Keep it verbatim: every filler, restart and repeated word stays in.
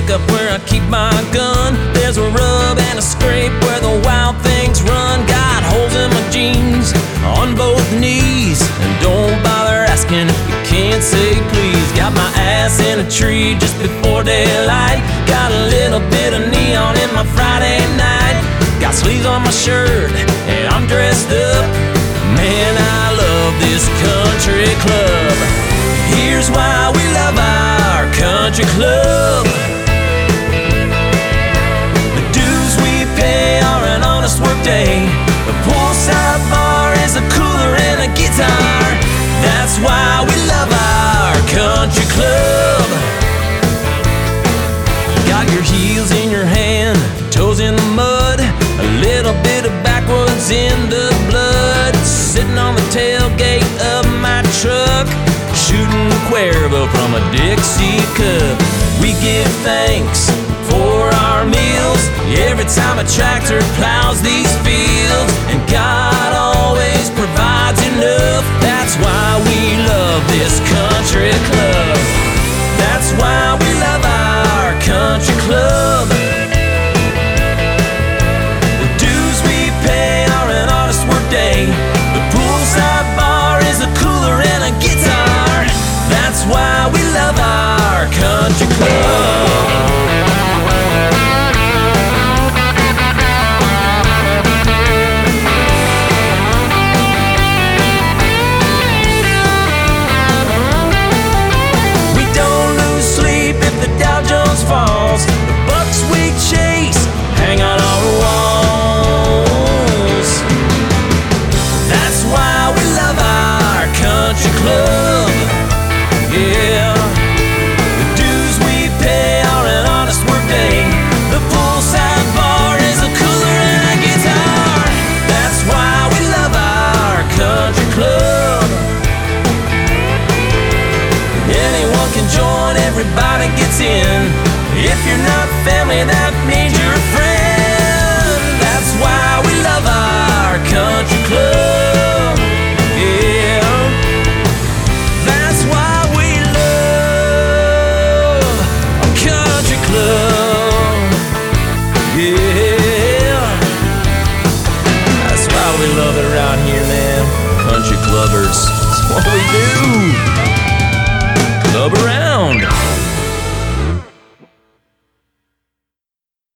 pickup where I keep my gun. There's a rub and a scrape where the wild things run. Got holes in my jeans on both knees, and don't bother asking if you can't say please. Got my ass in a tree just before daylight. Got a little bit of neon in my Friday night. Got sleeves on my shirt and I'm dressed up. Man, I love this country club. Here's why we love our country club. The dues we pay are an honest work day. The poolside bar is a cooler and a guitar. That's why we love our country club. Got your heels in your hand, toes in the mud, a little bit of backwoods in the blood. Sitting on the tailgate of my truck, shooting Cuervo from a Dixie cup. We give thanks for our meals every time a tractor plows these fields, and God always provides enough. That's why we love this country club. That's why we love our country club. The dues we pay are an honest work day. The poolside bar is a cooler and a guitar. That's why we love our country club. We don't lose sleep if the Dow Jones falls. The bucks we chase hang on our walls. That's why we love our country club. Yeah, the dues we pay are an honest work day. The poolside bar is a cooler and a guitar. That's why we love our country club. Anyone can join, everybody gets in. If you're not family, that means you're a friend. That's why we love our country club. Yeah, that's why we love our country club. Yeah, that's why we love it around here, man. Country clubbers, that's what we do. Club around.